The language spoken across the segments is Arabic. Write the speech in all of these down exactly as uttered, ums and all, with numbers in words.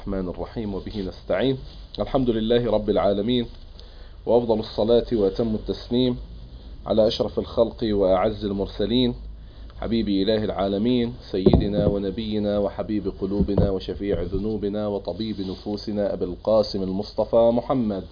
الرحمن الرحيم وبه نستعين. الحمد لله رب العالمين، وأفضل الصلاة وأتم التسليم على أشرف الخلق وأعز المرسلين، حبيب إله العالمين سيدنا ونبينا وحبيب قلوبنا وشفيع ذنوبنا وطبيب نفوسنا أبي القاسم المصطفى محمد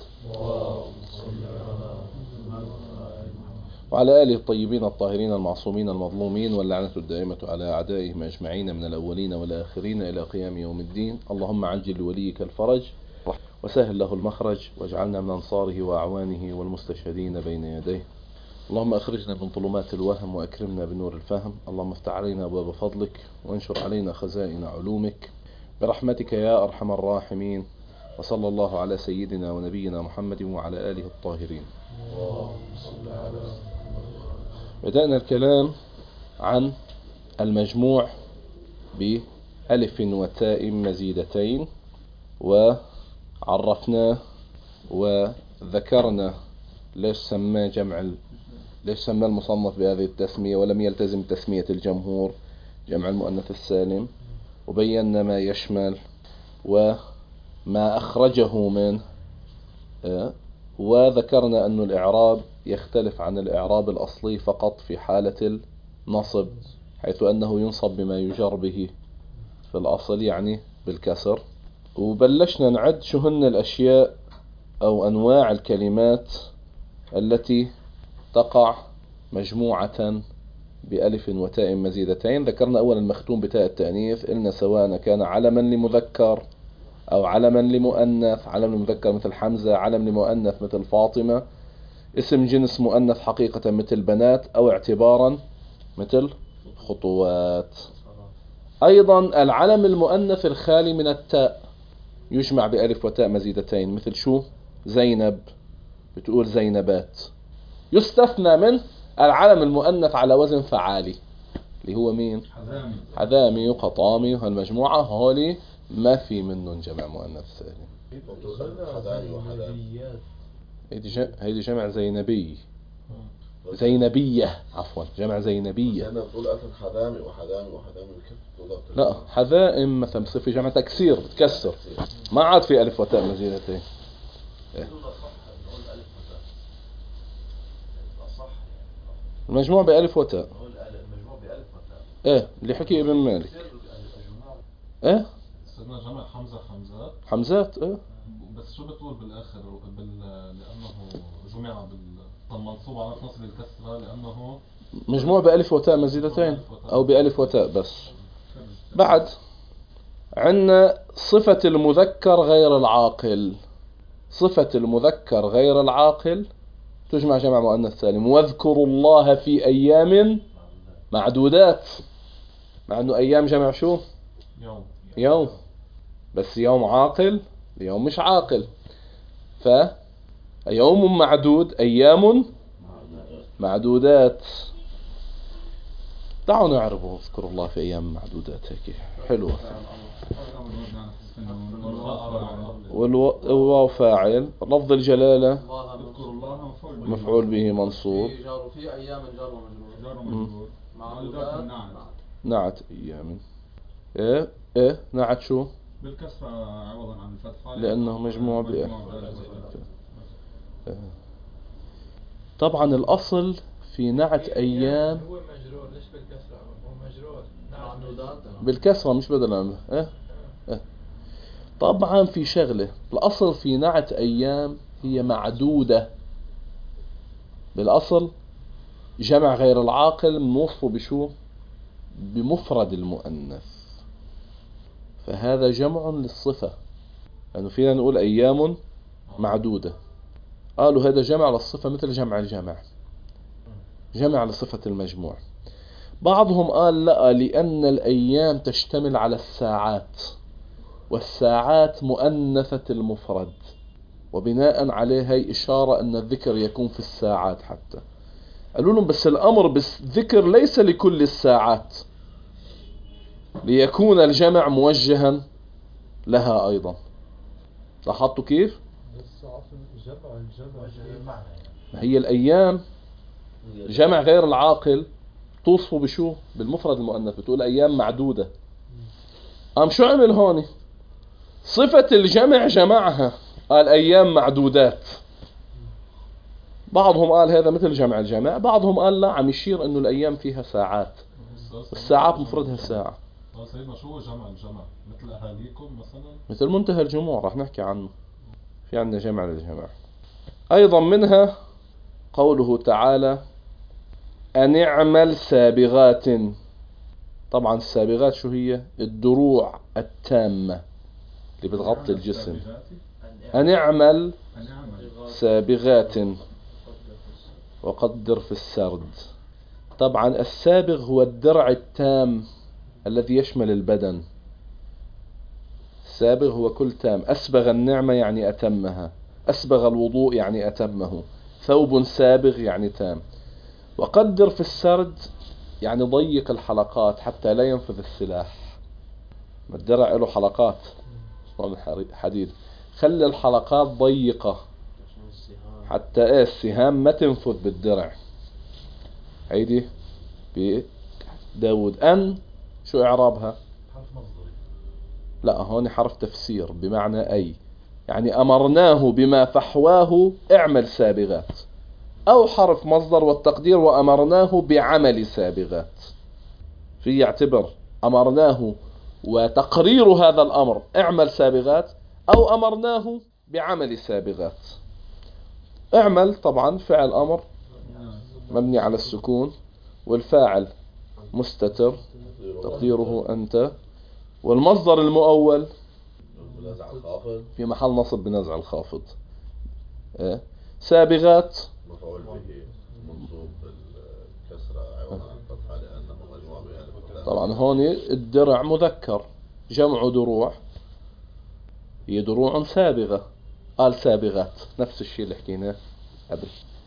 وعلى آله الطيبين الطاهرين المعصومين المظلومين، واللعنة الدائمة على أعدائهم أجمعين من الأولين والآخرين إلى قيام يوم الدين. اللهم عجل لوليك الفرج وسهل له المخرج، واجعلنا من أنصاره وأعوانه والمستشهدين بين يديه. اللهم أخرجنا من ظلمات الوهم وأكرمنا بنور الفهم. اللهم افتح علينا أبواب فضلك وانشر علينا خزائن علومك برحمتك يا أرحم الراحمين. وصلى الله على سيدنا ونبينا محمد وعلى آله الطاهرين. بدأنا الكلام عن المجموع بألف وتاء مزيدتين، وعرفناه وذكرنا ليش سماه جمع ليش سمى المصنف بهذه التسمية ولم يلتزم تسمية الجمهور جمع المؤنث السالم، وبينا ما يشمل وما أخرجه منه، وذكرنا أن الإعراب يختلف عن الإعراب الأصلي فقط في حالة النصب، حيث أنه ينصب بما يجر به في الأصل، يعني بالكسر. وبلشنا نعد شو هن الأشياء أو أنواع الكلمات التي تقع مجموعة بألف وتاء مزيدتين. ذكرنا أولا المختوم بتاء التأنيث، قلنا سواء كان علما لمذكر أو علما لمؤنث، علم لمذكر مثل حمزة، علم لمؤنث مثل فاطمة، اسم جنس مؤنث حقيقة مثل بنات، أو اعتبارا مثل خطوات. أيضا العلم المؤنث الخالي من التاء يجمع بألف وتاء مزيدتين، مثل شو؟ زينب، بتقول زينبات. يستثنى من العلم المؤنث على وزن فعالي اللي هو مين؟ حذامي, حذامي وقطامي، وهالمجموعة هولي ما في منهم جمع مؤنث سالم. هيدي جمع زينبي، زينبية عفوا، جمع زينبية. أنا بقول أصلا حذامي وحذامي وحذامي كيف؟ لا، حذائم مثلا بصير في جمع تكسير، بتكسر، ما عاد في ألف وتاء مزيدتين. المجموع بألف وتاء. ايه اللي حكي ابن مالك. ايه سيدنا جمع حمزة حمزات حمزات. ايه بس شو بتقول بالاخر بال... لانه جمع بال منصوب على نصب الكسرة لانه مجموع بألف وتاء مزيدتين او بألف وتاء بس. بعد عندنا صفة المذكر غير العاقل. صفة المذكر غير العاقل تجمع جمع مؤنث سالم. واذكروا الله في أيام معدودات، مع أنه أيام جمع شو؟ يوم. يوم، بس يوم عاقل يوم مش عاقل، فيوم معدود أيام معدودات. تعالوا نعرفوا اذكروا الله في أيام معدودات، هيك حلوة. والواو فاعل، لفظ الجلالة مفعول به منصوب، في أيام جار ومجرور معدودات نعت أيام. إيه إيه نعت شو؟ بالكسرة عوضا عن الفتحة لأنه مجموع بألف. طبعا الأصل في نعت أيام هو مجرور، ليش بالكسرة؟ هو مجرور معدودات بالكسرة مش بدل عنه. إيه إيه طبعا في شغلة، الأصل في نعت أيام هي معدودة. بالأصل جمع غير العاقل موصف بشو؟ بمفرد المؤنث، فهذا جمع للصفة، لأنه يعني فينا نقول أيام معدودة. قالوا هذا جمع للصفة مثل جمع الجمع، جمع لصفة المجموع. بعضهم قال لا، لأن الأيام تشتمل على الساعات، والساعات مؤنثة المفرد، وبناء عليه هي إشارة أن الذكر يكون في الساعات. حتى قالوا لهم بس الأمر بالذكر ليس لكل الساعات، ليكون الجمع موجها لها أيضا. لاحظتوا كيف؟ هي الأيام جمع غير العاقل توصفوا بشو؟ بالمفرد المؤنث، بتقول أيام معدودة. قام شو عمل هون؟ صفة الجمع جمعها، قال أيام معدودات. بعضهم قال هذا مثل جمع الجمع، بعضهم قال لا، عم يشير أنه الأيام فيها ساعات، الساعات مفردها ساعة. سيدنا شو جمع الجمع؟ مثل أهاليكم مثلا، مثل منتهى الجموع رح نحكي عنه، في عندنا جمع للجمع. أيضا منها قوله تعالى أن اعمل سابغات. طبعا السابغات شو هي؟ الدروع التامة اللي بتغطي الجسم. أن اعمل سابغات وقدر في السرد. طبعا السابغ هو الدرع التام الذي يشمل البدن. السابغ هو كل تام. أسبغ النعمة يعني أتمها، أسبغ الوضوء يعني أتمه، ثوب سابغ يعني تام. وقدر في السرد يعني ضيق الحلقات حتى لا ينفذ السلاح. الدرع له حلقات حديد، خلي الحلقات ضيقة حتى ايه السهام ما تنفذ بالدرع. هيدي بداود. أن شو إعرابها؟ لا، هون حرف تفسير بمعنى أي، يعني أمرناه بما فحواه اعمل سابغات، أو حرف مصدر والتقدير وأمرناه بعمل سابغات. في يعتبر أمرناه وتقرير هذا الأمر اعمل سابغات، أو أمرناه بعمل سابغات. اعمل طبعا فعل أمر مبني على السكون، والفاعل مستتر تقديره أنت، والمصدر المؤول في محل نصب بنزع الخافض. إيه؟ سابغات مفعول به منصوب بالكسرة عوض عن الفتحة لأنه مجموع بألف. طبعا هون الدرع مذكر، جمع دروع، هي دروع سابغة، قال سابغات، نفس الشيء اللي حكيناه قبل.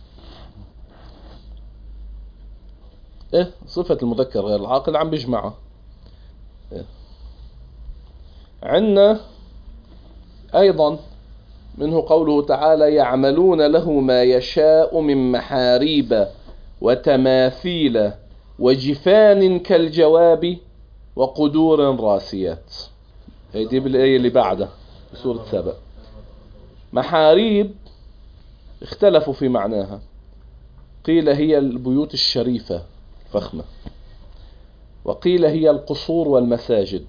إيه صفة المذكر غير العاقل عم بيجمعها. إيه؟ عندنا أيضا منه قوله تعالى يعملون له ما يشاء من محاريب وتماثيل وجفان كالجواب وقدور راسيات. هيدي بالآية اللي بعدها بسورة سبأ. محاريب اختلفوا في معناها، قيل هي البيوت الشريفة الفخمة، وقيل هي القصور والمساجد،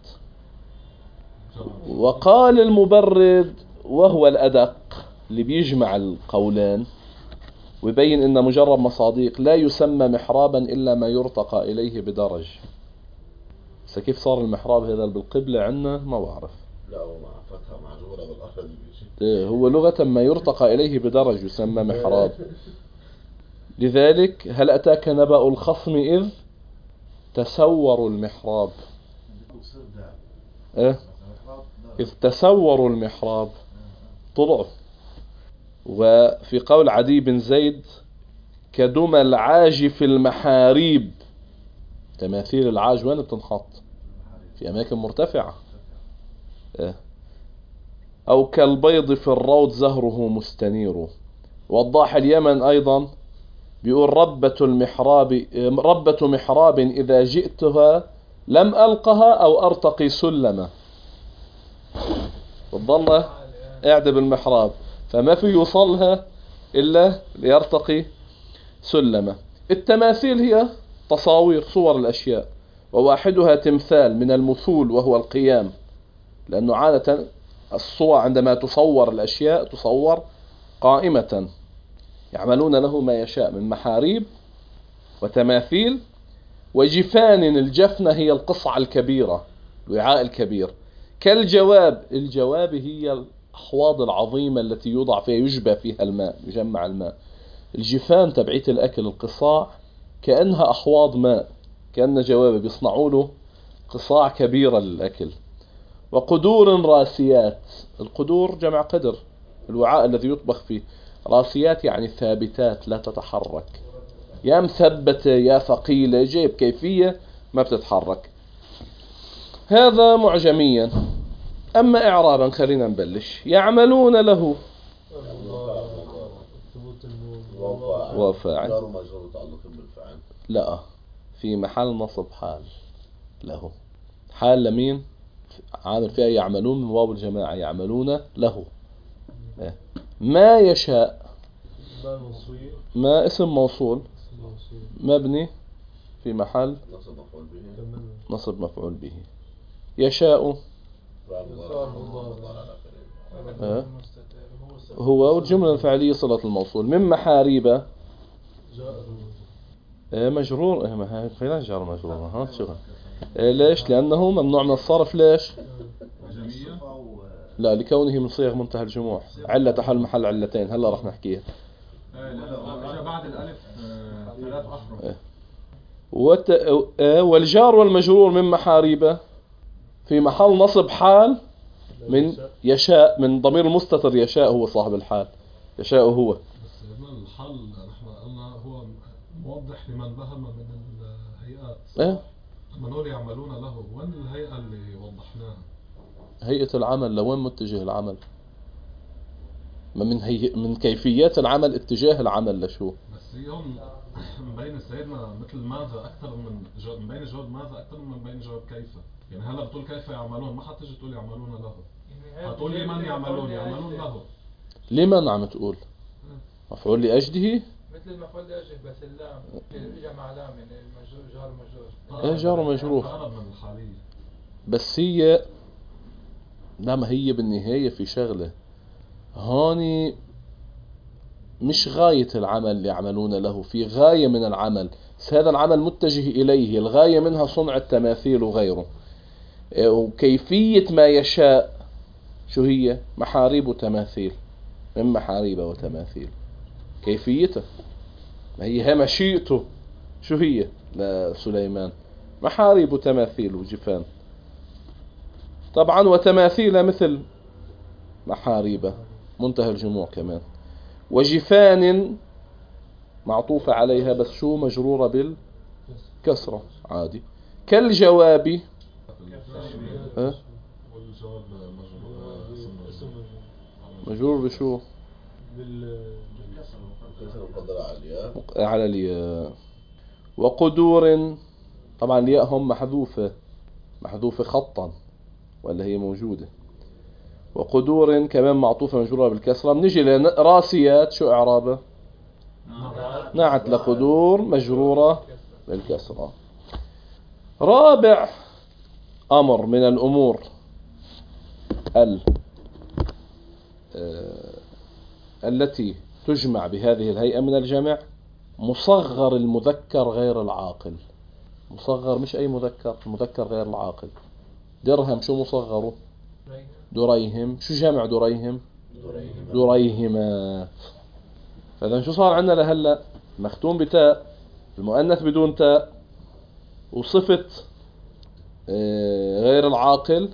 وقال المبرد وهو الأدق اللي بيجمع القولان ويبين إن مجرد مصاديق لا يسمى محرابا إلا ما يرتقى إليه بدرج. كيف صار المحراب هذا بالقبلة عنا ما بعرف. لا هو مع فتحة معجورة بالأرض بيجي. هو لغة ما يرتقى إليه بدرج يسمى محراب. لذلك هل أتاك نبأ الخصم إذ تسوروا المحراب. إيه؟ إذ تسوروا المحراب طلعوا. وفي قول عدي بن زيد كدم العاج في المحاريب. تماثيل العاج وين بتنحط؟ في أماكن مرتفعة. إيه؟ أو كالبيض في الروض زهره مستنير. وضاح اليمن أيضا بيقول ربة المحراب ربة محراب إذا جئتها لم ألقها أو أرتقي سلمة. والضلة قاعدة بالمحراب فما في يوصلها إلا ليرتقي سلمة. التماثيل هي تصاوير صور الأشياء، وواحدها تمثال من المثول وهو القيام، لأنه عادة الصور عندما تصور الأشياء تصور قائمة. يعملون له ما يشاء من محاريب وتماثيل وجفان. الجفنة هي القصعة الكبيرة، الوعاء الكبير. كالجواب، الجواب هي الأحواض العظيمة التي يوضع فيها يجبى فيها الماء، يجمع الماء. الجفان تبعية الأكل، القصاع كأنها أحواض ماء، كأن جواب بيصنعوا له قصاع كبيرة للأكل. وقدور راسيات. القدور جمع قدر، الوعاء الذي يطبخ فيه. راسيات يعني ثابتات لا تتحرك، يا مثبتة يا ثقيلة، جيب كيفية ما بتتحرك. هذا معجميا. أما إعرابا خلينا نبلش. يعملون له وفاعل جار ومجرور متعلق بالفعل. لا، في محل نصب حال له. حال لمين؟ عامل فيها يعملون من واو الجماعة، يعملون له. ما يشاء ما اسم موصول مبني في محل نصب مفعول به. نصب مفعول به. يشاء آه. هو والجملة الفعلية صلة الموصول. من محاريب آه مجرور آه ما خلال جار مجرور ها شغل آه ليش؟ لأنه ممنوع من الصرف. ليش؟ لا لكونه من صيغ منتهى الجموع. علة تحل محل علتين هلا راح نحكيها. بعد الألف ثلاث أحرف. وت... والجار والمجرور من محاريبه في محل نصب حال من يشاء، من ضمير المستتر. يشاء هو صاحب الحال، يشاء هو. بس الحال نحن قلنا هو موضح لمن بهم من الهيئات. ايه لما نقول يعملون له، وين الهيئة اللي وضحناها؟ هيئة العمل لوين متجه العمل؟ ما من هي... من كيفيات العمل اتجاه العمل لشو؟ بس هون مبين سيدنا مثل ماذا أكثر من جواب، مبين جواب ماذا أكثر من مبين جواب كيف. يعني هلا بتقول كيف يعملون، ما حتيجي تقول يعملون له، هتقول لمن يعملون يعملون له. لمن عم تقول؟ مفعول لأجله مثل المفعول لأجله، بس اللام اجى مع لام يعني المجرور جار مجرور. ايه جار ومجرور. أقرب من الحالية. بس هي لا، ما هي بالنهاية في شغلة هوني مش غاية العمل اللي يعملون له، في غاية من العمل، بس هذا العمل متجه إليه، الغاية منها صنع التماثيل وغيره. وكيفية ما يشاء شو هي؟ محاريب وتماثيل، من محاريب وتماثيل. كيفيته ما هي هي مشيئته شو هي لسليمان؟ محاريب وتماثيل وجفان. طبعا وتماثيل مثل محاريبه منتهى الجموع كمان. وجفان معطوفة عليها بس شو مجرورة بالكسرة عادي. كالجواب أه؟ والجواب مجرور مجرور بشو؟ على الياء. وقدور طبعا الياء هم محذوفة محذوفة خطا ولا هي موجودة. وقدور كمان معطوفة مجرورة بالكسرة. بنجي لراسيات شو إعرابه؟ نعت لقدور مجرورة بالكسرة. رابع أمر من الأمور ال آه التي تجمع بهذه الهيئة من الجمع مصغر المذكر غير العاقل. مصغر مش أي مذكر، المذكر غير العاقل. درهم شو مصغره؟ دريهم. شو جمع دريهم؟ دريهمات. فإذا شو صار عندنا لهلا؟ مختوم بتاء، المؤنث بدون تاء، وصفة غير العاقل،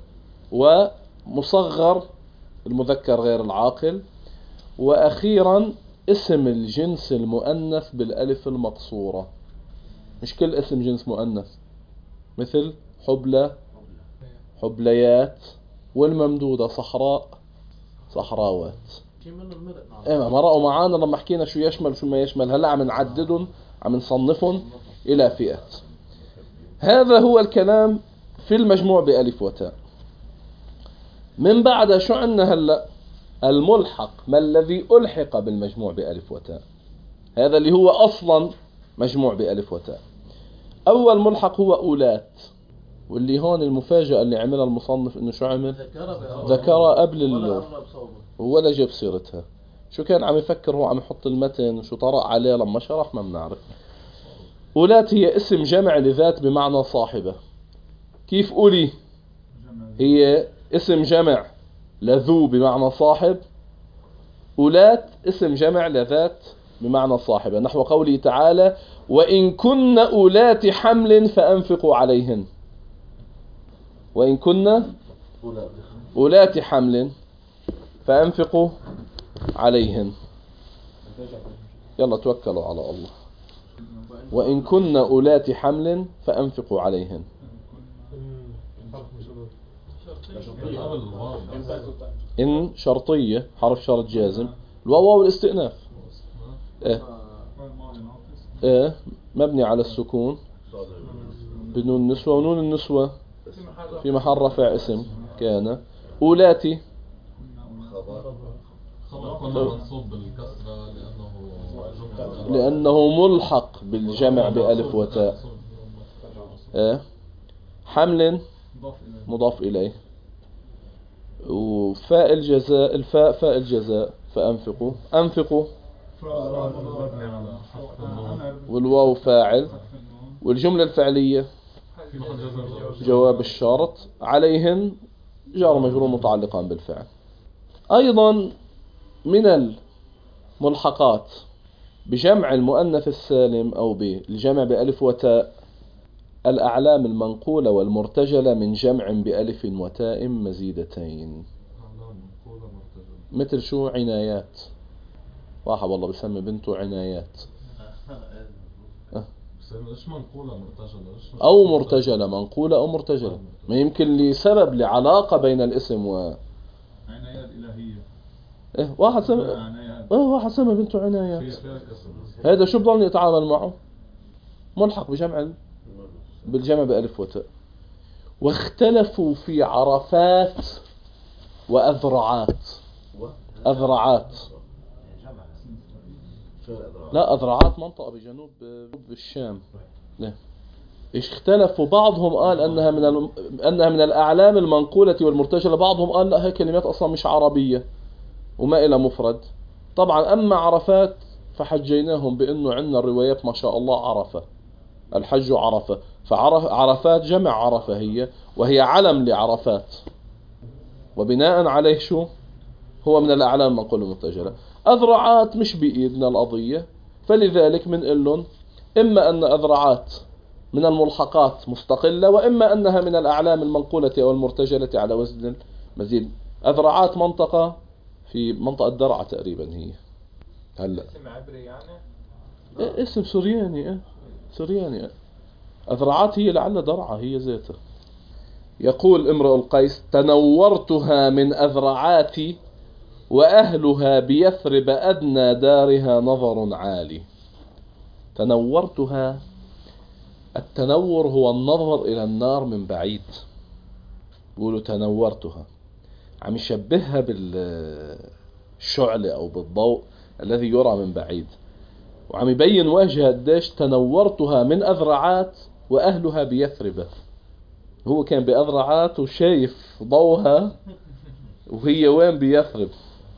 ومصغر المذكر غير العاقل، وأخيرا اسم الجنس المؤنث بالألف المقصورة. مش كل اسم جنس مؤنث، مثل حبلى حبليات، والممدودة صحراء صحراوات. ايه مرقوا معانا لما حكينا شو يشمل وشو ما يشمل. هلا عم نعددهم، عم نصنفهم إلى فئات. هذا هو الكلام في المجموع بألف وتاء. من بعد شو عندنا هلا؟ الملحق. ما الذي ألحق بالمجموع بألف وتاء؟ هذا اللي هو أصلا مجموع بألف وتاء. أول ملحق هو أولات، واللي هون المفاجأة اللي عملها المصنف إنه شو عمل؟ ذكرها قبل اللو ولا جاب سيرتها. شو كان عم يفكر هو عم يحط المتن وشو طرأ عليه لما شرح ما بنعرف. أولات هي اسم جمع لذات بمعنى صاحبة. كيف أولي هي اسم جمع لذو بمعنى صاحب، أولات اسم جمع لذات بمعنى صاحبة. نحو قوله تعالى: وإن كن أولات حمل فأنفقوا عليهن. وإن كن أولات حمل فأنفقوا عليهن. يلا توكلوا على الله. وإن كن أولات حمل فأنفقوا عليهن. إن شرطية حرف شرط جازم. الواو والاستئناف. إيه إيه مبني على السكون بنون النسوة. ونون النسوة في محل رفع اسم كان. أولاتي خبر خبر كله منصوب بالكسرة لأنه جمع لأنه ملحق بالجمع بألف وتاء. آه. حمل مضاف إليه. وفاء الجزاء، الفاء فاء الجزاء، فأنفقوا أنفقوا، والواو فاعل، والجملة الفعلية جواب الشرط، عليهن جار مجرور متعلقان بالفعل. أيضا من الملحقات بجمع المؤنث السالم أو بالجمع بألف وتاء الأعلام المنقولة والمرتجلة من جمع بألف وتاء مزيدتين. مثل شو؟ عنايات. واحد والله بسمي بنته عنايات. أه. إيش منقولة مرتجلة؟ أو مرتجلة، منقولة أو مرتجلة، ما يمكن لسبب لعلاقة بين الاسم و عنايات إلهية. إيه واحد سمى إيه واحد سمى بنته عنايات، هذا شو بضلني أتعامل معه؟ ملحق بجمع بالجمع بألف وتاء. واختلفوا في عرفات وأذرعات. أذرعات لا، أذرعات منطقة بجنوب الشام. لا، اختلفوا. بعضهم قال أنها من ال... أنها من الأعلام المنقولة والمرتجلة، بعضهم قال لا، هي كلمات أصلا مش عربية وما إلى مفرد. طبعا أما عرفات فحجيناهم بأنه عندنا الروايات ما شاء الله عرفة، الحج عرفة، فعرفات جمع عرفة هي، وهي علم لعرفات، وبناء عليه شو هو من الأعلام المنقولة والمرتجلة. أذرعات مش بإيدنا القضية، فلذلك من لهم إما أن أذرعات من الملحقات مستقلة، وإما أنها من الأعلام المنقولة أو المرتجلة على وزن المزيد. أذرعات منطقة في منطقة درعا تقريبا هي هلا. اسم عبري يعني؟ إيه اسم سورياني. إيه سورياني. إيه. أذرعات هي لعل درعا هي ذاتها. يقول امرؤ القيس: تنورتها من أذرعاتي وأهلها بيثرب أدنى دارها نظر عالي. تنورتها، التنور هو النظر إلى النار من بعيد. يقولوا تنورتها، عم يشبهها بالشعلة أو بالضوء الذي يرى من بعيد، وعم يبين وجه قديش تنورتها من أذرعات وأهلها بيثرب. هو كان بأذرعات وشايف ضوها، وهي وين؟ بيثرب.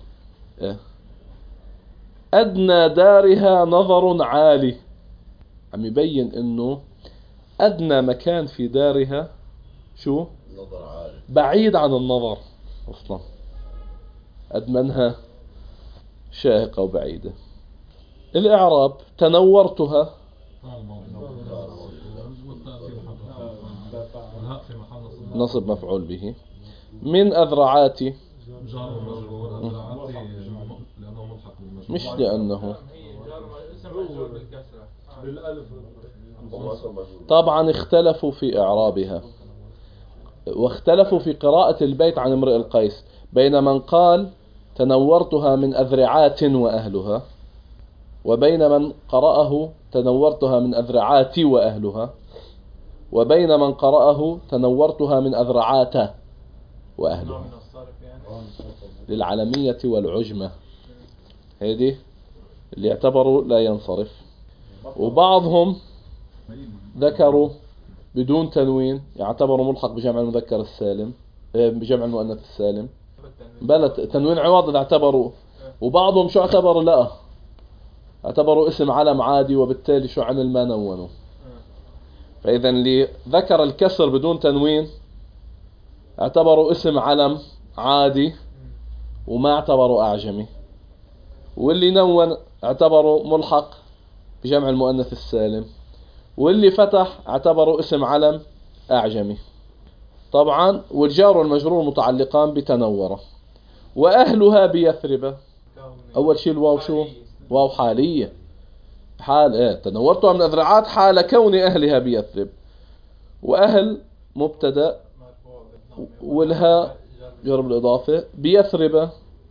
أدنى دارها نظر عالي، عم يبين إنه أدنى مكان في دارها شو؟ نظر عالي، بعيد عن النظر أصلا، أدمنها شاهقة وبعيدة. الإعراب: تنورتها نصب مفعول به، من أذرعاتي مش لأنه طبعا اختلفوا في إعرابها، واختلفوا في قراءة البيت عن امرئ القيس بين من قال تنورتها من أذرعات وأهلها، وبين من قرأه تنورتها من أذرعات وأهلها، وبين من قرأه تنورتها من أذرعات وأهلها. للعلمية والعجمة هذه اللي يعتبروا لا ينصرف. وبعضهم ذكروا بدون تنوين، يعتبروا ملحق بجمع المذكر السالم، بجمع المؤنث السالم، بل تنوين عوض اعتبروا. وبعضهم شو اعتبروا؟ لا، اعتبروا اسم علم عادي، وبالتالي شو عن ما نونوا. فإذا اللي ذكر الكسر بدون تنوين اعتبروا اسم علم عادي وما اعتبروا أعجمي، واللي نون اعتبروا ملحق بجمع المؤنث السالم، واللي فتح اعتبروا اسم علم أعجمي. طبعا والجار والمجرور متعلقان بتنوره. وأهلها بيثرب، أول شيء الواو شو؟ واو حالية، حال ايه تنورتها من أذرعات حال كون أهلها بيثرب. وأهل مبتدأ، والها جرب الإضافة، بيثرب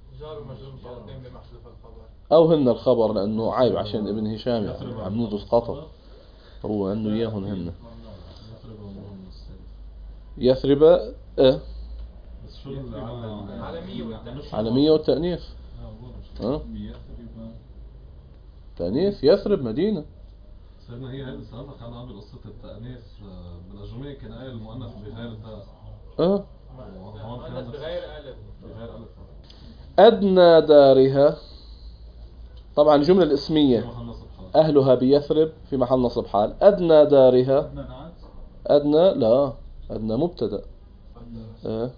أو هن الخبر، لأنه عيب عشان ابن هشام عم ندرس قطر، هو أنه إياهن هن يثرب اه بس شو اللي على عالمية والتأنيث. عالمية والتأنيث. اه تأنيث يثرب مدينة. سيدنا هي هذه سألتك عنها قبل قصة التأنيث بالأجرمية كان قايل المؤنث بغير الدال. اه مؤنث بغير ألف. بغير ألف. أدنى دارها طبعا الجملة الاسمية أهلها بيثرب في محل نصب حال. أدنى دارها أدنى لا أدنى مبتدأ. اه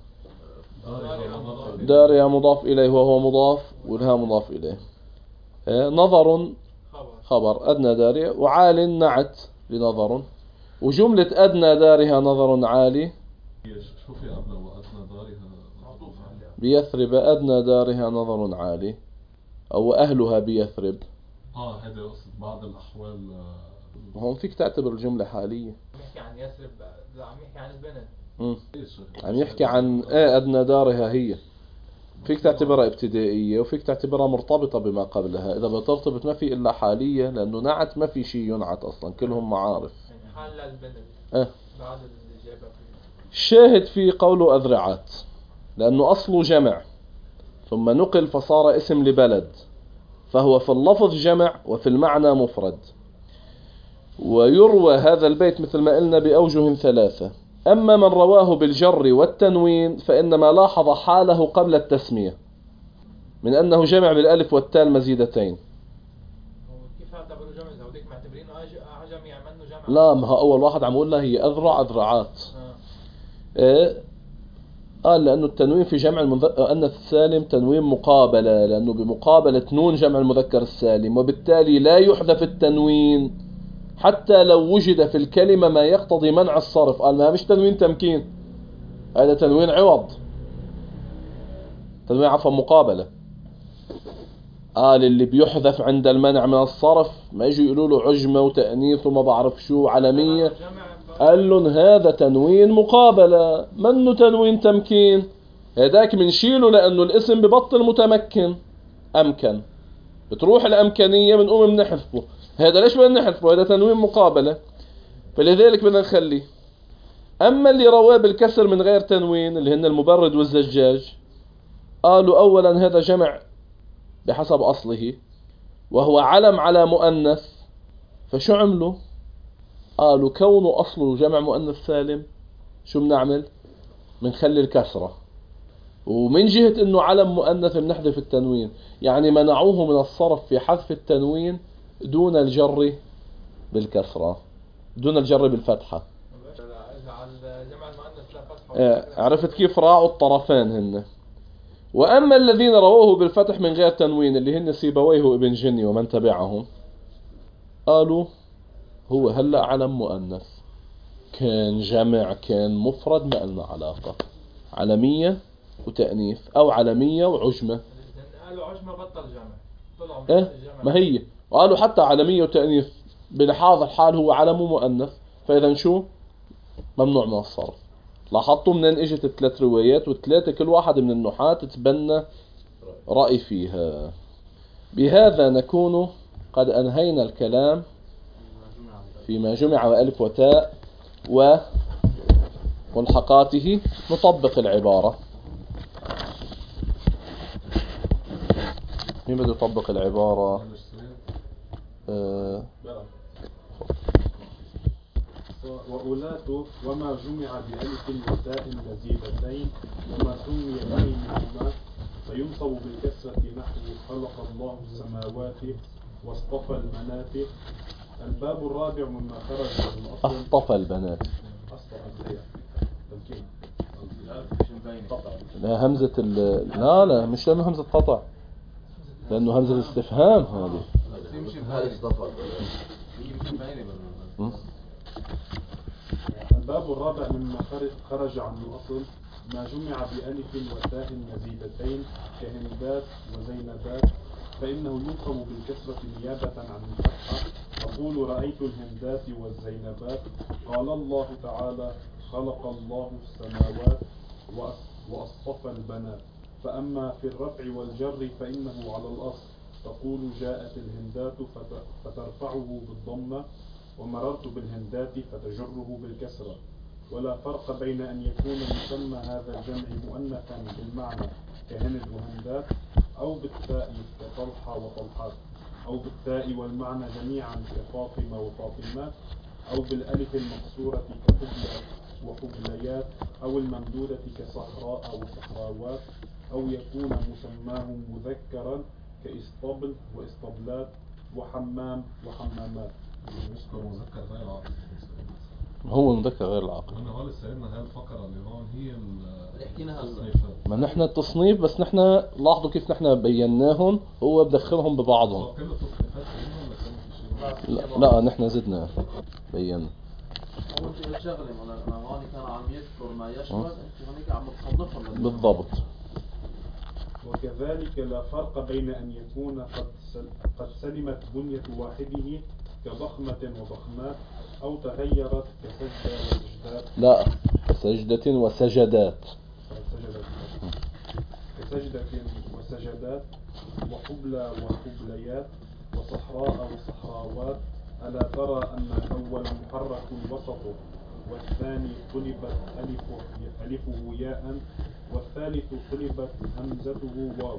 دارها مضاف إليه وهو مضاف ولها مضاف إليه. اه نظر خبر أدنى دارها وعال نعت لنظر. وجملة أدنى دارها نظر عالي شو في قبل وأدنى دارها بيثرب أدنى دارها نظر عالي أو أهلها بيثرب. اه هذا قصد بعض الأحوال. هون فيك تعتبر الجملة حالية. يحكي عن يثرب عم يحكي عن البنت. امم عم يحكي عن ايه أدنى دارها هي. فيك تعتبرها ابتدائية وفيك تعتبرها مرتبطة بما قبلها. إذا بترتبط ما في إلا حالية لأنه نعت ما في شيء ينعت أصلا كلهم معارف. يعني حال للبنت. اه بعد الإجابة فيه. الشاهد في قوله أذرعات لأنه أصله جمع ثم نقل فصار اسم لبلد فهو في اللفظ جمع وفي المعنى مفرد. ويروى هذا البيت مثل ما قلنا بأوجه ثلاثة. أما من رواه بالجر والتنوين فإنما لاحظ حاله قبل التسمية من أنه جمع بالألف والتاء المزيدتين. كيف اعتبروا جمع زوديك معتبرينه أعجم يعملوا جمع؟ لا ما هو أول واحد عم أقول له هي أذرع أذرعات. إيه قال لأنه التنوين في جمع المؤنث السالم تنوين مقابلة لأنه بمقابلة نون جمع المذكر السالم وبالتالي لا يحذف التنوين حتى لو وجد في الكلمة ما يقتضي منع الصرف. قال ما مش تنوين تمكين هذا تنوين عوض تنوين عفوا مقابلة. قال اللي بيحذف عند المنع من الصرف ما يجوا يقولوا له عجمة وتأنيث وما بعرف شو علمية. قال لهم هذا تنوين مقابلة منه تنوين تمكين. هذاك بنشيله لأنه الاسم ببطل متمكن أمكن بتروح الأمكانية بنقوم بنحذفه. هذا ليش بدنا نحذفه؟ هذا تنوين مقابلة فلذلك بدنا نخليه. أما اللي رواه بالكسر من غير تنوين اللي هن المبرد والزجاج قالوا أولا هذا جمع بحسب أصله وهو علم على مؤنث فشو عملوا؟ قالوا كونه أصله جمع مؤنث سالم شو بنعمل؟ بنخلي الكسرة ومن جهة انه علم مؤنث بنحذف التنوين. يعني منعوه من الصرف في حذف التنوين دون الجر بالكسرة دون الجر بالفتحة. عرفت كيف راعوا الطرفين هن. وأما الذين رووه بالفتح من غير تنوين اللي هن سيبويه وابن جني ومن تبعهم قالوا هو هلأ علم مؤنث كان جمع كان مفرد ما لنا علاقة علمية وتأنيث أو علمية وعجمة. قالوا عجمة بطل جمع طلعوا إيه ما هي وقالوا حتى علمية وتأنيث بلحاظ الحال هو علم ومؤنث فإذا شو ممنوع من الصرف. لاحظتوا منين اجت الثلاث روايات والثلاثة كل واحد من النحاة تتبنى رأي فيها. بهذا نكون قد أنهينا الكلام فيما جمع وألف وتاء وملحقاته. نطبق العبارة. مين بده يطبق العبارة؟ آه وأولاته وما جمع بألف وتاء مزيدتين وما سمي بينهما فينصب بالكسرة نحو خلق الله السماوات واصطفى البنات. الباب الرابع مما خرج من الأصل اصطفى البنات. لا همزة ال لا لا مش لأنه همزة قطع لأنه همزة الاستفهام هذه. الباب الرابع مما خرج عن الأصل ما جمع بألف وتاء مزيدتين كهندات وزينبات فإنه ينصب بالكسرة نيابة عن الفتحة. أقول رأيت الهندات والزينبات. قال الله تعالى خلق الله السماوات وأصطفى البنات. فأما في الرفع والجر فإنه على الأصل تقول جاءت الهندات فترفعه بالضمة ومررت بالهندات فتجره بالكسرة. ولا فرق بين أن يكون مسمى هذا الجمع مؤنثا بالمعنى كهند وهندات، أو بالتاء كطلحة وطلحات، أو بالتاء والمعنى جميعا كفاطمة وفاطمات، أو بالألف المقصورة كحبلى وحبليات، أو الممدودة كصحراء وصحراوات، أو يكون مسماهم مذكرا كإسطبل وإسطبلات وحمام وحمامات. مذكر مذكر غير عاقل. هو مذكر غير العاقل. أنا هو سيدنا هاي الفقرة اللي هون هي اللي حكيناها التصنيفات. ما نحن التصنيف بس نحن لاحظوا كيف نحن بيناهم، هو بدخلهم ببعضهم. كل التصنيفات كلهم ولا كان في شيء؟ لا, لا نحن زدنا بينا. أول شيء الشغلة أنا هون كان عم يذكر ما يشمل، أنت هونيك عم تصنفهم بالضبط. وكذلك لا فرق بين أن يكون قد قد سلمت بنية واحده كضخمة وضخمات، أو تغيرت كسجدة وسجدات. لا كسجدة وسجدات. كسجدة وسجدات وحبلى وحبليات وصحراء وصحراوات. ألا ترى أن الأول محرك وسطه، والثاني قلبت ألفه, ألفه ياء، والثالث قلبت همزته واو.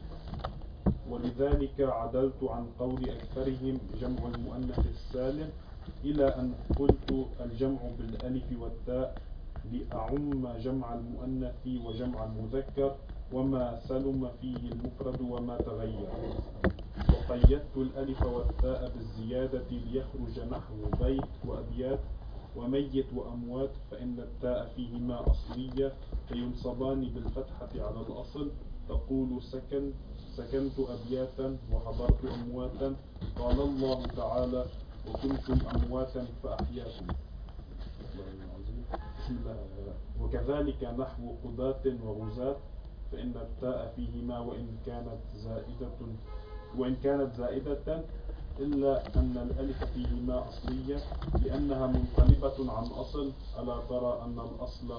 ولذلك عدلت عن قول أكثرهم جمع المؤنث السالم إلى أن قلت الجمع بالألف والتاء لأعم جمع المؤنث وجمع المذكر وما سلم فيه المفرد وما تغير. وقيدت الألف والتاء بالزيادة ليخرج نحو بيت وأبيات وميت وأموات، فإن التاء فيهما أصلية فينصبان بالفتحة على الأصل. تقول سكن سكنت أبياتا وحضرت أمواتا. قال الله تعالى وكنتم أمواتا فأحياكم. وكذلك نحو قضاة وغزاة، فإن التاء فيهما وإن كانت زائدة وإن كانت زائدة إلا أن الألف فيهما أصلية لأنها منقلبة عن أصل. ألا ترى أن الأصل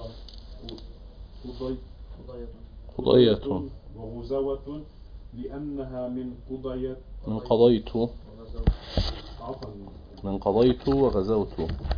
قضية وغزوة لأنها من قضية من قضيت من قضيت وغزوت.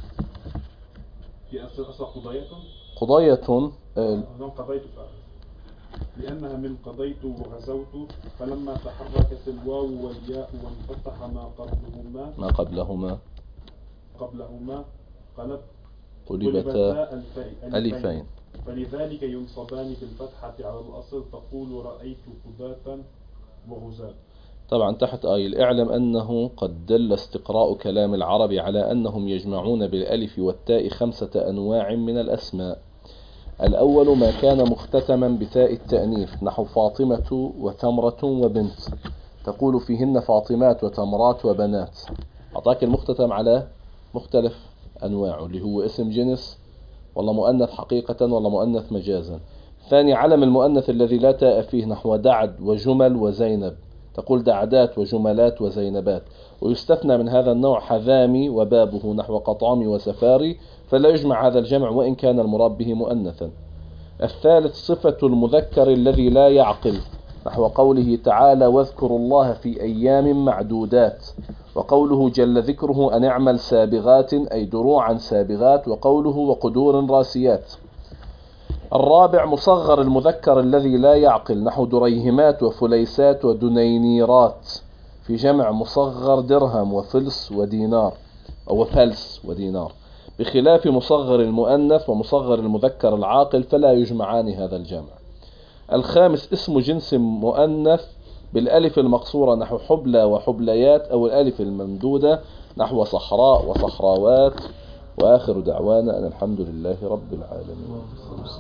في أصل قضية قضية آه. قضيت لأنها من قضيت وغزوت. فلما تحركت الواو والياء وانفتح ما قبلهما ما قبلهما قبلهما قلب قلبتا ألفين. ألفين. فلذلك ينصبان بالفتحة على الأصل. تقول رأيت قضاة وغزاة. طبعا تحت آية اعلم أنه قد دل استقراء كلام العرب على أنهم يجمعون بالألف والتاء خمسة أنواع من الأسماء. الأول ما كان مختتما بتاء التأنيث نحو فاطمة وتمرة وبنت، تقول فيهن فاطمات وتمرات وبنات. أعطاك المختتم على مختلف أنواعه اللي هو اسم جنس والله مؤنث حقيقة والله مؤنث مجازا. ثاني علم المؤنث الذي لا تاء فيه نحو دعد وجمل وزينب، تقول دعدات وجملات وزينبات. ويستثنى من هذا النوع حذامي وبابه نحو قطامي وسفاري، فلا يجمع هذا الجمع وإن كان المراد به مؤنثا. الثالث صفة المذكر الذي لا يعقل نحو قوله تعالى واذكروا الله في أيام معدودات، وقوله جل ذكره أن اعمل سابغات أي دروعا سابغات، وقوله وقدور راسيات. الرابع مصغر المذكر الذي لا يعقل نحو دريهمات وفليسات ودنينيرات، في جمع مصغر درهم وفلس ودينار أو فلس ودينار، بخلاف مصغر المؤنث ومصغر المذكر العاقل فلا يجمعان هذا الجمع. الخامس اسم جنس مؤنث بالألف المقصورة نحو حبلى وحبليات، أو الألف الممدودة نحو صحراء وصحراوات. وآخر دعوانا أن الحمد لله رب العالمين.